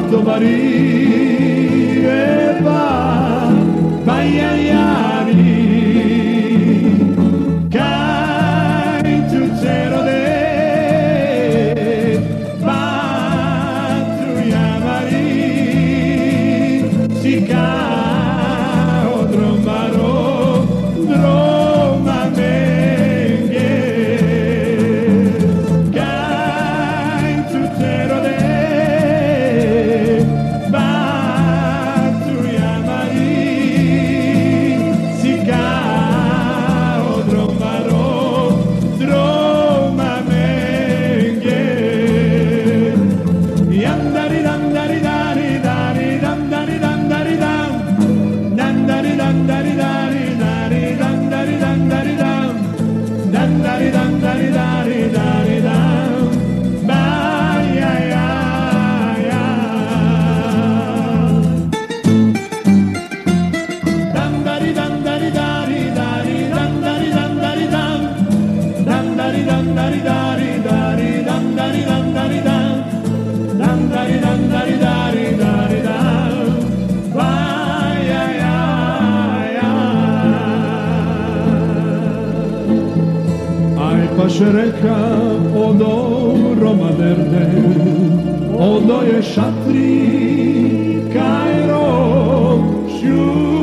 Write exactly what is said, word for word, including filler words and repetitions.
molto varie va baiaiari kai tu zero de batru yamari sika odrombaro droma menge kai tu zero de batru yamari sika odrombaro droma menge yandari dandari dari dari dandari dandari dam dandari dandari dari dari dandari dandari dam dandari dandari dari dari dam baya ya ya dandari dandari dari dari dandari dandari dam dandari dandari dari dari dandari dandari dam dandari dandari dari dari dam baya ya ya ai pashereka odo Roma verde odo je šatri Kairo shu